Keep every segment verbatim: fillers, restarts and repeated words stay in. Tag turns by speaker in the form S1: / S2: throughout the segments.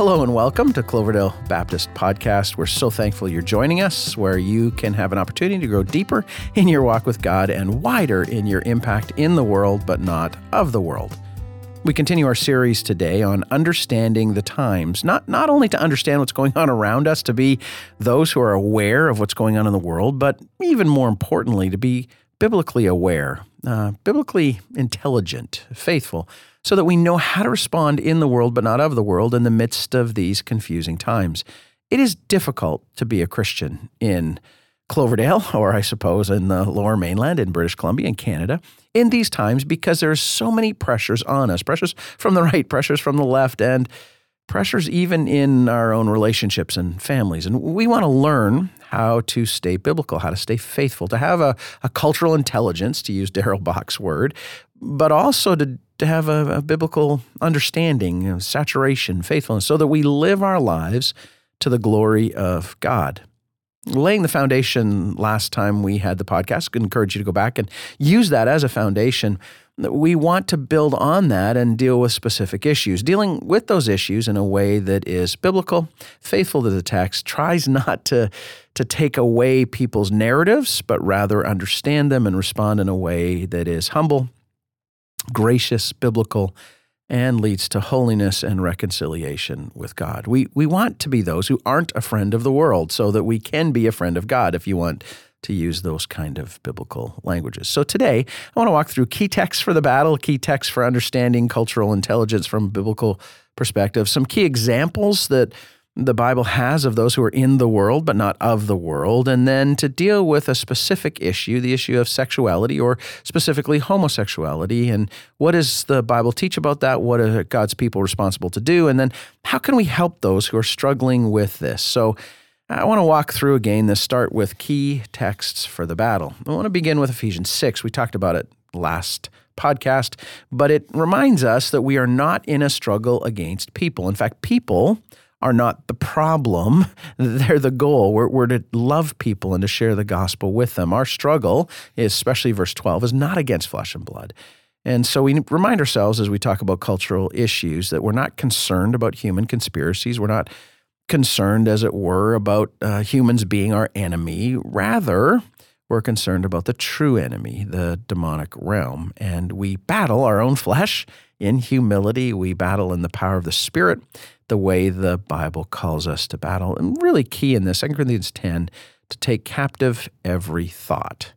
S1: Hello and welcome to Cloverdale Baptist Podcast. We're so thankful you're joining us, where you can have an opportunity to grow deeper in your walk with God and wider in your impact in the world, but not of the world. We continue our series today on understanding the times, not, not only to understand what's going on around us, to be those who are aware of what's going on in the world, but even more importantly, to be biblically aware, uh, biblically intelligent, faithful, so that we know how to respond in the world, but not of the world, in the midst of these confusing times. It is difficult to be a Christian in Cloverdale, or I suppose in the Lower Mainland, in British Columbia, in Canada, in these times, because there are so many pressures on us, pressures from the right, pressures from the left, and pressures even in our own relationships and families. And we want to learn how to stay biblical, how to stay faithful, to have a, a cultural intelligence, to use Darrell Bach's word, but also to, to have a, a biblical understanding, you know, saturation, faithfulness, so that we live our lives to the glory of God. Laying the foundation last time we had the podcast, I encourage you to go back and use that as a foundation. We want to build on that and deal with specific issues. Dealing with those issues in a way that is biblical, faithful to the text, tries not to, to take away people's narratives, but rather understand them and respond in a way that is humble, gracious, biblical, and leads to holiness and reconciliation with God. We we want to be those who aren't a friend of the world, so that we can be a friend of God, if you want to use those kind of biblical languages. So today, I want to walk through key texts for the battle, key texts for understanding cultural intelligence from a biblical perspective, some key examples that the Bible has of those who are in the world but not of the world, and then to deal with a specific issue, the issue of sexuality, or specifically homosexuality, and what does the Bible teach about that? What are God's people responsible to do? And then how can we help those who are struggling with this? So I want to walk through again this, start with key texts for the battle. I want to begin with Ephesians six. We talked about it last podcast, but it reminds us that we are not in a struggle against people. In fact, people are not the problem. They're the goal. We're, we're to love people and to share the gospel with them. Our struggle, is, especially verse twelve, is not against flesh and blood. And so we remind ourselves as we talk about cultural issues that we're not concerned about human conspiracies. We're not concerned, as it were, about uh, humans being our enemy. Rather, we're concerned about the true enemy, the demonic realm. And we battle our own flesh in humility. We battle in the power of the Spirit, the way the Bible calls us to battle. And really key in this, Second Corinthians ten, to take captive every thought.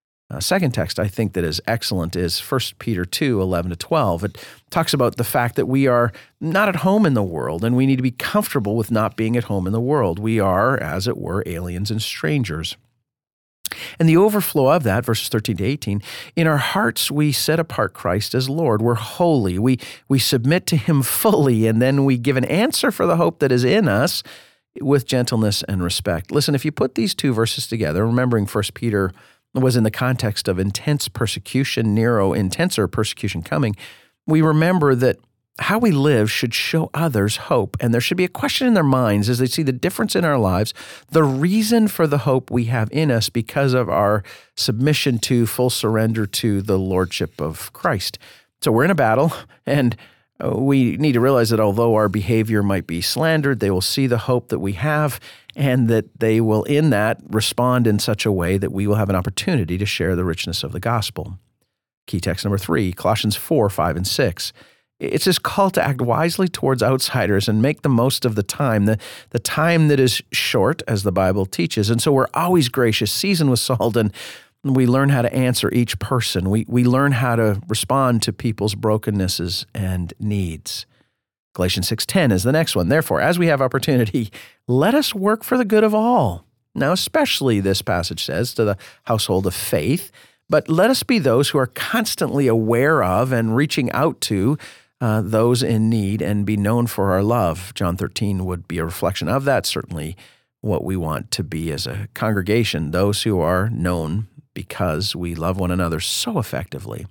S1: A second text I think that is excellent is First Peter two, eleven to twelve. It talks about the fact that we are not at home in the world, and we need to be comfortable with not being at home in the world. We are, as it were, aliens and strangers. And the overflow of that, verses thirteen to eighteen, in our hearts we set apart Christ as Lord. We're holy. We we submit to Him fully, and then we give an answer for the hope that is in us with gentleness and respect. Listen, if you put these two verses together, remembering First Peter was in the context of intense persecution, Nero, intenser persecution coming, we remember that how we live should show others hope, and there should be a question in their minds as they see the difference in our lives, the reason for the hope we have in us because of our submission to, full surrender to the Lordship of Christ. So we're in a battle, and we need to realize that although our behavior might be slandered, they will see the hope that we have, and that they will, in that, respond in such a way that we will have an opportunity to share the richness of the gospel. Key text number three, Colossians four, five, and six. It's this call to act wisely towards outsiders and make the most of the time, the, the time that is short, as the Bible teaches. And so we're always gracious, seasoned with salt, and we learn how to answer each person. We, we learn how to respond to people's brokennesses and needs. Galatians six ten is the next one. Therefore, as we have opportunity, let us work for the good of all. Now, especially this passage says to the household of faith, but let us be those who are constantly aware of and reaching out to Uh, those in need and be known for our love. John thirteen would be a reflection of that, certainly what we want to be as a congregation, those who are known because we love one another so effectively,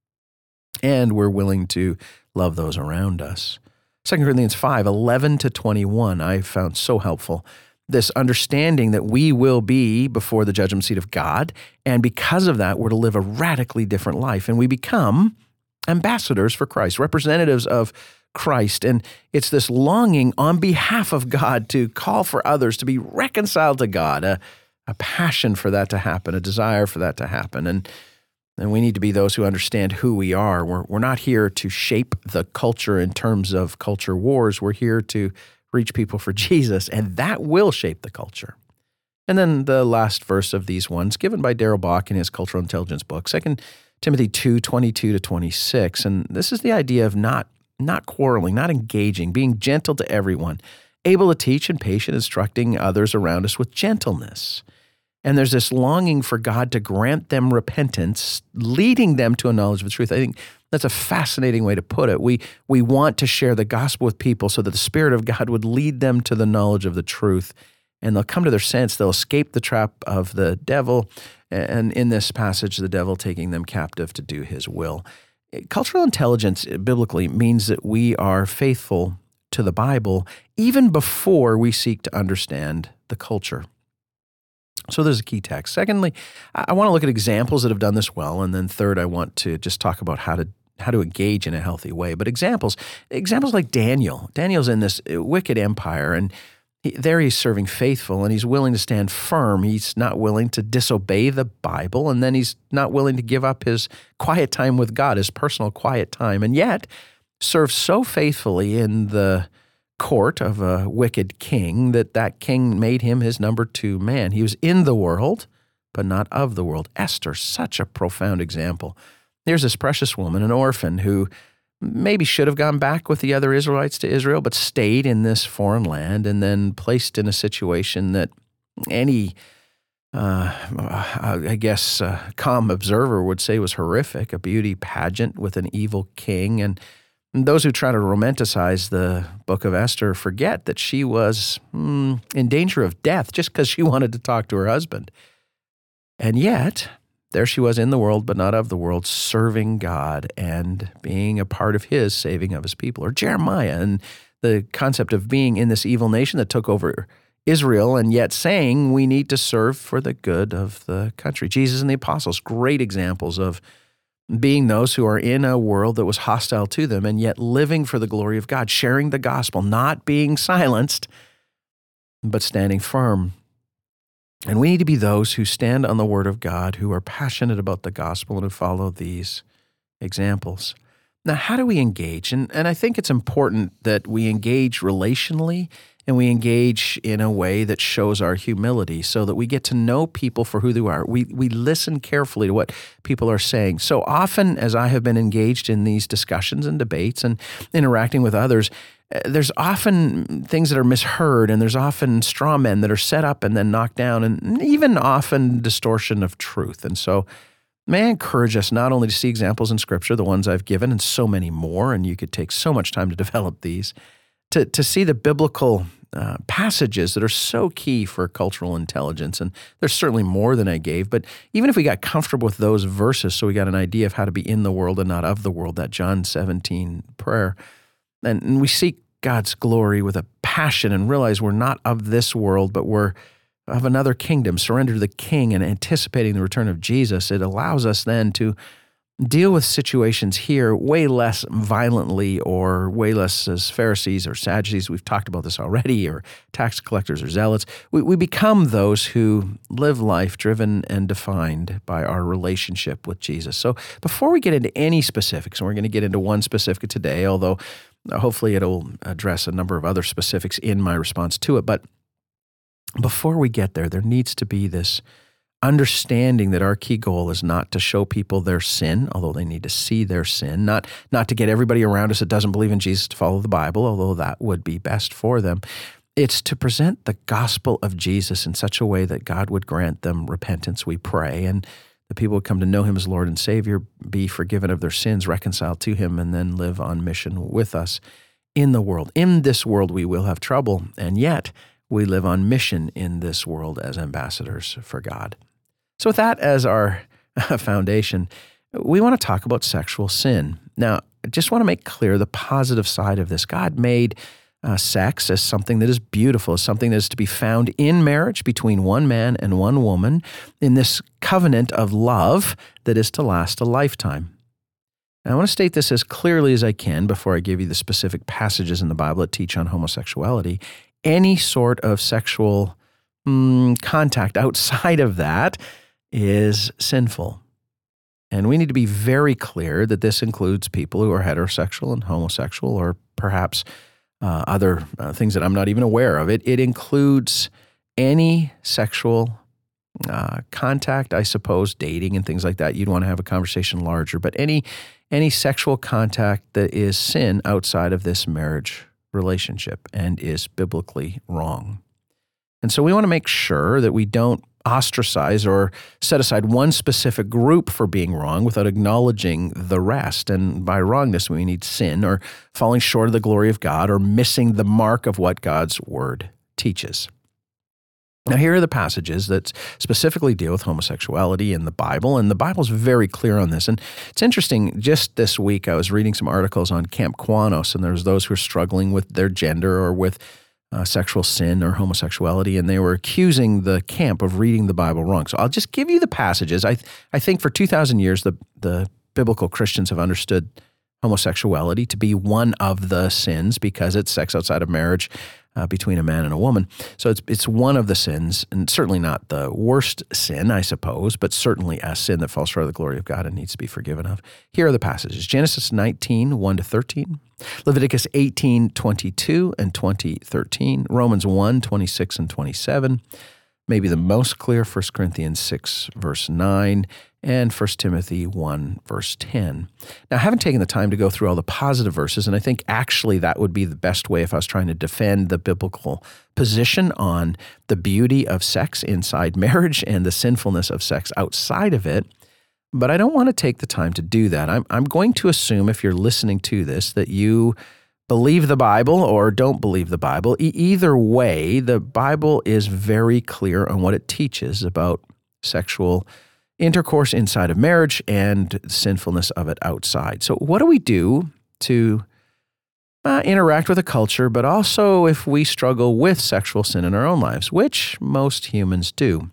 S1: and we're willing to love those around us. Second Corinthians five, eleven to twenty-one, I found so helpful. This understanding that we will be before the judgment seat of God, and because of that, we're to live a radically different life, and we become ambassadors for Christ, representatives of Christ. And it's this longing on behalf of God to call for others to be reconciled to God, a, a passion for that to happen, a desire for that to happen. And And we need to be those who understand who we are. We're, we're not here to shape the culture in terms of culture wars. We're here to reach people for Jesus, and that will shape the culture. And then the last verse of these ones, given by Darrell Bock in his Cultural Intelligence book, Second Timothy two, twenty-two to twenty-six. And this is the idea of not, not quarreling, not engaging, being gentle to everyone, able to teach and patient, instructing others around us with gentleness. And there's this longing for God to grant them repentance, leading them to a knowledge of the truth. I think that's a fascinating way to put it. We we want to share the gospel with people so that the Spirit of God would lead them to the knowledge of the truth, and they'll come to their sense. They'll escape the trap of the devil, and in this passage, the devil taking them captive to do his will. Cultural intelligence, biblically, means that we are faithful to the Bible even before we seek to understand the culture. So there's a key text. Secondly, I want to look at examples that have done this well. And then third, I want to just talk about how to how to engage in a healthy way. But examples, examples like Daniel. Daniel's in this wicked empire, and he, there he's serving faithful, and he's willing to stand firm. He's not willing to disobey the Bible, and then he's not willing to give up his quiet time with God, his personal quiet time, and yet serves so faithfully in the court of a wicked king that that king made him his number two man. He was in the world, but not of the world. Esther, such a profound example. There's this precious woman, an orphan, who maybe should have gone back with the other Israelites to Israel, but stayed in this foreign land and then placed in a situation that any, uh, I guess, uh, calm observer would say was horrific, a beauty pageant with an evil king. And And those who try to romanticize the book of Esther forget that she was mm, in danger of death just because she wanted to talk to her husband. And yet, there she was in the world, but not of the world, serving God and being a part of his saving of his people. Or Jeremiah and the concept of being in this evil nation that took over Israel and yet saying we need to serve for the good of the country. Jesus and the apostles, great examples of being those who are in a world that was hostile to them and yet living for the glory of God, sharing the gospel, not being silenced, but standing firm. And we need to be those who stand on the word of God, who are passionate about the gospel and who follow these examples. Now, how do we engage? And, and I think it's important that we engage relationally and we engage in a way that shows our humility so that we get to know people for who they are. We we listen carefully to what people are saying. So often, as I have been engaged in these discussions and debates and interacting with others, there's often things that are misheard, and there's often straw men that are set up and then knocked down, and even often distortion of truth. And so may I encourage us not only to see examples in Scripture, the ones I've given, and so many more, and you could take so much time to develop these, to, to see the biblical uh, passages that are so key for cultural intelligence. And there's certainly more than I gave, but even if we got comfortable with those verses so we got an idea of how to be in the world and not of the world, that John seventeen prayer, and, and we seek God's glory with a passion and realize we're not of this world, but we're of another kingdom, surrender to the King and anticipating the return of Jesus, it allows us then to deal with situations here way less violently or way less as Pharisees or Sadducees, we've talked about this already, or tax collectors or zealots. We, we become those who live life driven and defined by our relationship with Jesus. So before we get into any specifics, and we're going to get into one specific today, although hopefully it'll address a number of other specifics in my response to it, but before we get there, there needs to be this understanding that our key goal is not to show people their sin, although they need to see their sin, not, not to get everybody around us that doesn't believe in Jesus to follow the Bible, although that would be best for them. It's to present the gospel of Jesus in such a way that God would grant them repentance, we pray, and the people would come to know him as Lord and Savior, be forgiven of their sins, reconciled to him, and then live on mission with us in the world. In this world we will have trouble, and yet we live on mission in this world as ambassadors for God. So with that as our foundation, we want to talk about sexual sin. Now, I just want to make clear the positive side of this. God made uh, sex as something that is beautiful, as something that is to be found in marriage between one man and one woman in this covenant of love that is to last a lifetime. Now, I want to state this as clearly as I can before I give you the specific passages in the Bible that teach on homosexuality. Any sort of sexual mm, contact outside of that is sinful. And we need to be very clear that this includes people who are heterosexual and homosexual, or perhaps uh, other uh, things that I'm not even aware of. It, it includes any sexual uh, contact, I suppose, dating and things like that. You'd want to have a conversation larger, but any any sexual contact that is sin outside of this marriage relationship and is biblically wrong. And so we want to make sure that we don't ostracize or set aside one specific group for being wrong without acknowledging the rest. And by wrongness, we need sin or falling short of the glory of God or missing the mark of what God's word teaches. Now, here are the passages that specifically deal with homosexuality in the Bible, and the Bible's very clear on this. And it's interesting, just this week I was reading some articles on Camp Quanos, and there's those who are struggling with their gender or with uh, sexual sin or homosexuality, and they were accusing the camp of reading the Bible wrong. So I'll just give you the passages. I I think for two thousand years, the, the biblical Christians have understood homosexuality to be one of the sins because it's sex outside of marriage uh, between a man and a woman. So it's it's one of the sins, and certainly not the worst sin, I suppose, but certainly a sin that falls short of the glory of God and needs to be forgiven of. Here are the passages. Genesis nineteen, one to thirteen. Leviticus eighteen, twenty-two and twenty, thirteen. Romans one, twenty-six and twenty-seven. Maybe the most clear, First Corinthians six, verse nine, and First Timothy one, verse ten. Now, I haven't taken the time to go through all the positive verses, and I think actually that would be the best way if I was trying to defend the biblical position on the beauty of sex inside marriage and the sinfulness of sex outside of it. But I don't want to take the time to do that. I'm, I'm going to assume, if you're listening to this, that you believe the Bible or don't believe the Bible. E- either way, the Bible is very clear on what it teaches about sexual intercourse inside of marriage and sinfulness of it outside. So what do we do to uh, interact with a culture, but also if we struggle with sexual sin in our own lives, which most humans do?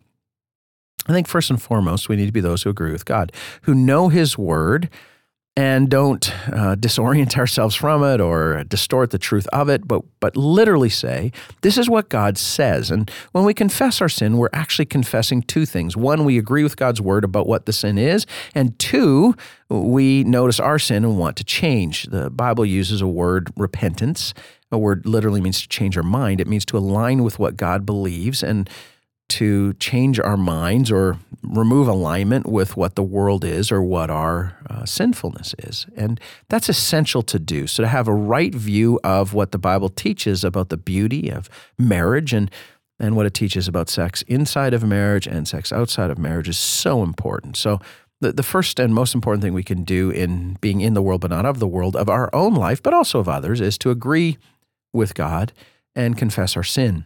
S1: I think first and foremost, we need to be those who agree with God, who know His Word and don't uh, disorient ourselves from it or distort the truth of it, but but literally say, this is what God says. And when we confess our sin, we're actually confessing two things. One, we agree with God's Word about what the sin is, and two, we notice our sin and want to change. The Bible uses a word, repentance. A word literally means to change our mind. It means to align with what God believes and to change our minds or remove alignment with what the world is or what our uh, sinfulness is. And that's essential to do. So to have a right view of what the Bible teaches about the beauty of marriage and, and what it teaches about sex inside of marriage and sex outside of marriage is so important. So the, the first and most important thing we can do in being in the world but not of the world, of our own life, but also of others, is to agree with God and confess our sin.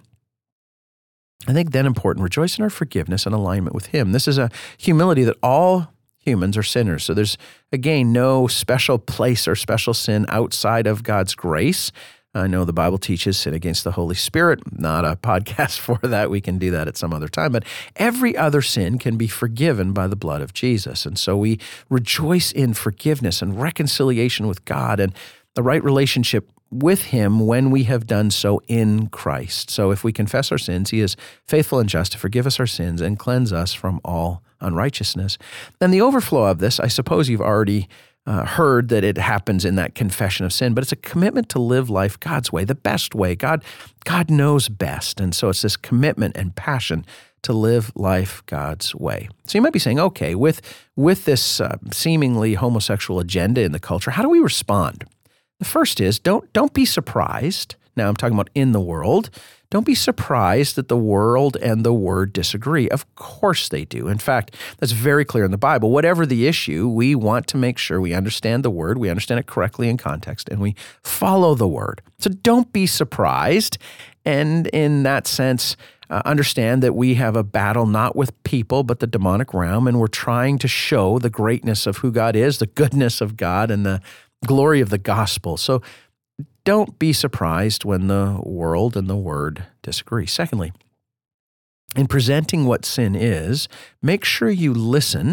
S1: I think then important, rejoice in our forgiveness and alignment with Him. This is a humility that all humans are sinners. So there's, again, no special place or special sin outside of God's grace. I know the Bible teaches sin against the Holy Spirit, not a podcast for that. We can do that at some other time. But every other sin can be forgiven by the blood of Jesus. And so we rejoice in forgiveness and reconciliation with God and the right relationship with Him when we have done so in Christ. So if we confess our sins, He is faithful and just to forgive us our sins and cleanse us from all unrighteousness. Then the overflow of this, I suppose you've already uh, heard that it happens in that confession of sin, but it's a commitment to live life God's way, the best way. God, God knows best. And so it's this commitment and passion to live life God's way. So you might be saying, okay, with, with this uh, seemingly homosexual agenda in the culture, how do we respond? The first is, don't don't be surprised. Now I'm talking about in the world. Don't be surprised that the world and the Word disagree. Of course they do. In fact, that's very clear in the Bible. Whatever the issue, we want to make sure we understand the Word, we understand it correctly in context, and we follow the Word. So don't be surprised. And in that sense, uh, understand that we have a battle not with people, but the demonic realm, and we're trying to show the greatness of who God is, the goodness of God, and the glory of the gospel. So don't be surprised when the world and the Word disagree. Secondly, in presenting what sin is, make sure you listen,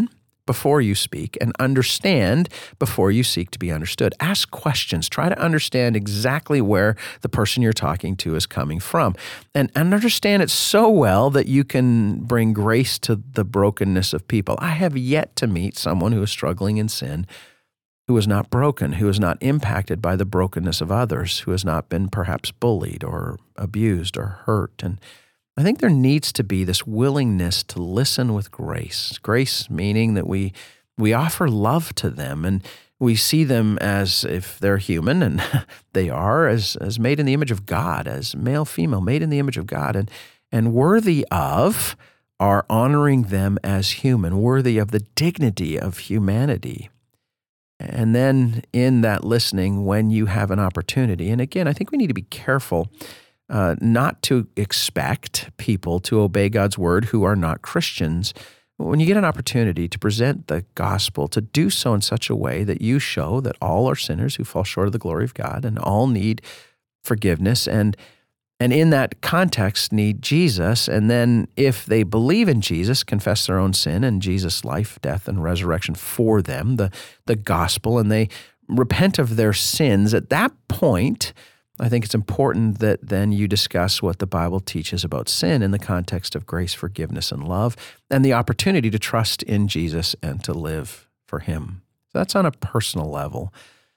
S1: before you speak and understand before you seek to be understood. Ask questions. Try to understand exactly where the person you're talking to is coming from, and, and understand it so well that you can bring grace to the brokenness of people. I have yet to meet someone who is struggling in sin who is not broken, who is not impacted by the brokenness of others, who has not been perhaps bullied or abused or hurt. And I think there needs to be this willingness to listen with grace. Grace meaning that we we offer love to them, and we see them as if they're human, and they are, as as made in the image of God, as male, female, made in the image of God, and and worthy of our honoring them as human, worthy of the dignity of humanity. And then in that listening, when you have an opportunity, and again, I think we need to be careful uh, not to expect people to obey God's word who are not Christians. When you get an opportunity to present the gospel, to do so in such a way that you show that all are sinners who fall short of the glory of God and all need forgiveness, and And in that context, need Jesus. And then if they believe in Jesus, confess their own sin and Jesus' life, death, and resurrection for them, the, the gospel, and they repent of their sins, at that point, I think it's important that then you discuss what the Bible teaches about sin in the context of grace, forgiveness, and love, and the opportunity to trust in Jesus and to live for Him. So that's on a personal level.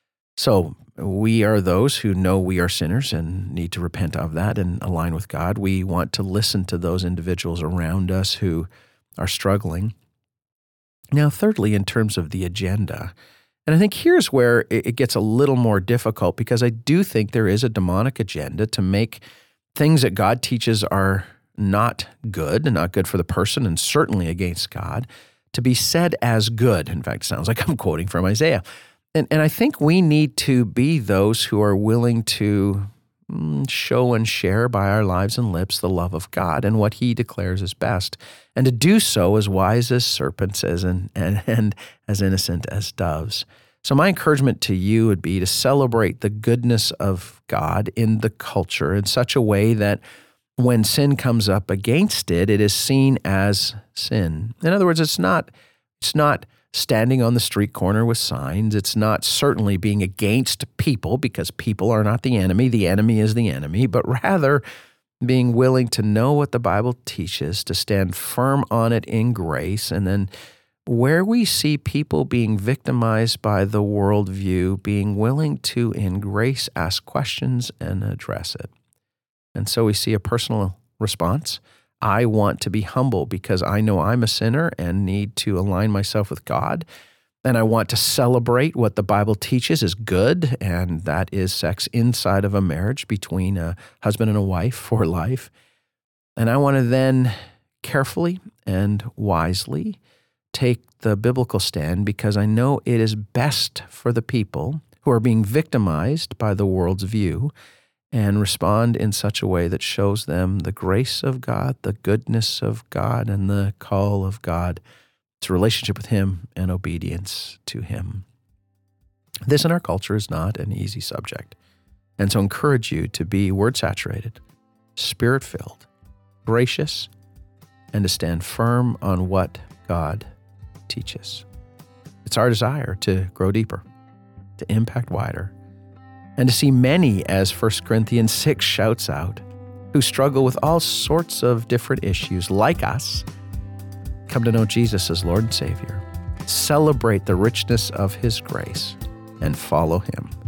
S1: So we are those who know we are sinners and need to repent of that and align with God. We want to listen to those individuals around us who are struggling. Now, thirdly, in terms of the agenda, and I think here's where it gets a little more difficult, because I do think there is a demonic agenda to make things that God teaches are not good, and not good for the person, and certainly against God, to be said as good. In fact, it sounds like I'm quoting from Isaiah. And and I think we need to be those who are willing to show and share by our lives and lips the love of God and what He declares is best, and to do so as wise as serpents as and, and, and as innocent as doves. So my encouragement to you would be to celebrate the goodness of God in the culture in such a way that when sin comes up against it, it is seen as sin. In other words, it's not it's not standing on the street corner with signs. It's not certainly being against people, because people are not the enemy. The enemy is the enemy, but rather being willing to know what the Bible teaches, to stand firm on it in grace, and then where we see people being victimized by the worldview, being willing to, in grace, ask questions and address it. And so we see a personal response. I want to be humble because I know I'm a sinner and need to align myself with God. And I want to celebrate what the Bible teaches is good, and that is sex inside of a marriage between a husband and a wife for life. And I want to then carefully and wisely take the biblical stand, because I know it is best for the people who are being victimized by the world's view, and respond in such a way that shows them the grace of God, the goodness of God, and the call of God to relationship with Him and obedience to Him. This in our culture is not an easy subject, and so I encourage you to be word-saturated, spirit-filled, gracious, and to stand firm on what God teaches. It's our desire to grow deeper, to impact wider, and to see many, as First Corinthians six shouts out, who struggle with all sorts of different issues like us, come to know Jesus as Lord and Savior, celebrate the richness of His grace, and follow Him.